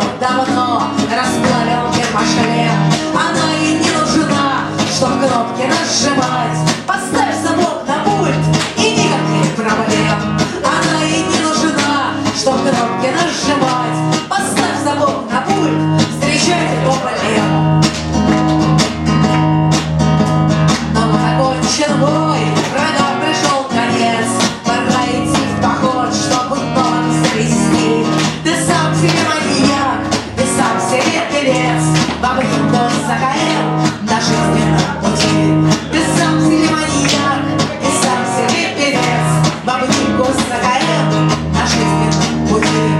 давно расплавил гермошлем. Она и не нужна, чтоб кнопки нажимать. Поставь замок на пульт и никаких проблем. Она и не нужна, чтоб кнопки нажимать. Поставь замок на пульт, встречайте проблем. Но окончен бой, врагам пришел конец. Пора идти в поход, чтобы ноги завести. Ты сам себе маньяк, ты сам себе певец. Бабоньку закорел на жизненном пути. Ты сам себе маньяк, ты сам себе певец. Бабоньку закорел на жизненном пути.